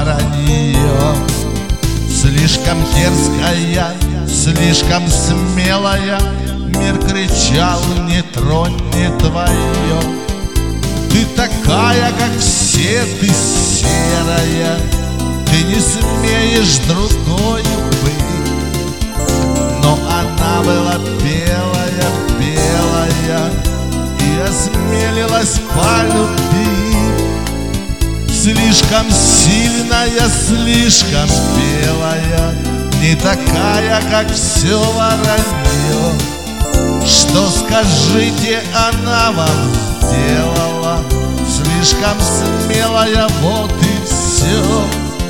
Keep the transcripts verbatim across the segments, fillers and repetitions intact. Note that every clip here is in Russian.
воронье. Слишком дерзкая, слишком смелая, мир кричал: не тронь, не твое. Ты такая, как все, ты серая, ты не смеешь другой быть. Но она была белая, белая, и осмелилась полюбить. Слишком сильная, слишком белая, не такая, как все воронье. Что, скажите, она вам сделала? Слишком смелая, вот и все.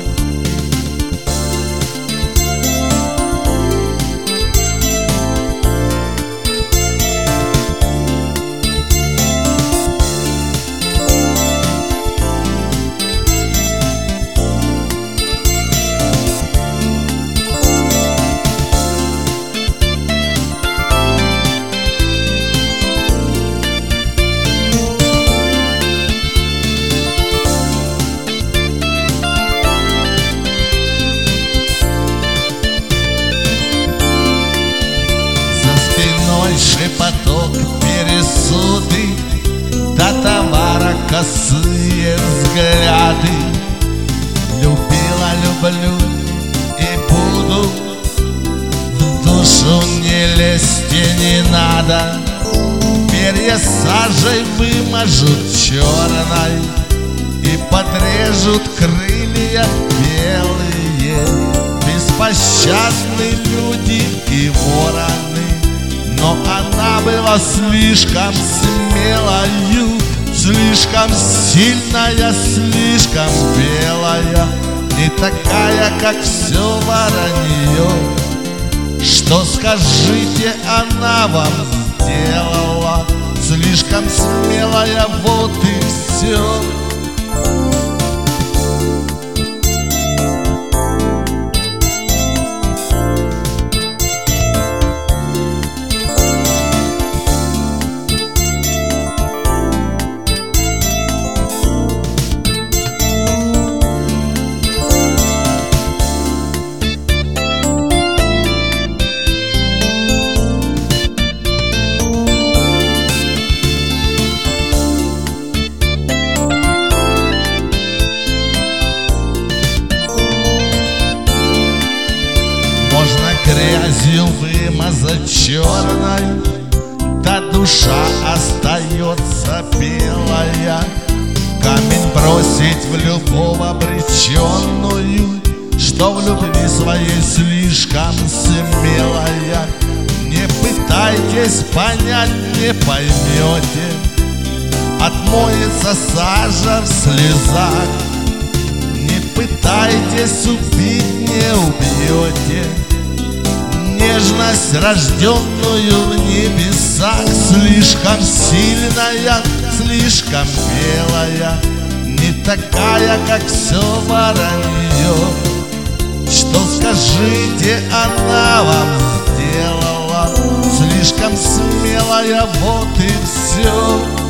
Шепоток, пересуды, до товара косые взгляды. Любила, люблю и буду, в душу не лезть и не надо. Перья сажей вымажут черной и подрежут крылья белые. Беспощадны люди и вороны, но она была слишком смелою, слишком сильная, слишком белая, не такая, как все воронье. Что, скажите, она вам сделала? Слишком смелая, вот и все. Грязью вымазать черной, да душа остается белая. Камень бросить в любовь обреченную, что в любви своей слишком смелая. Не пытайтесь понять, не поймете, отмоется сажа в слезах. Не пытайтесь убить, не убьете нежность, рожденную в небесах. Слишком сильная, слишком белая, не такая, как все воронье. Что, скажите, она вам сделала? Слишком смелая, вот и все.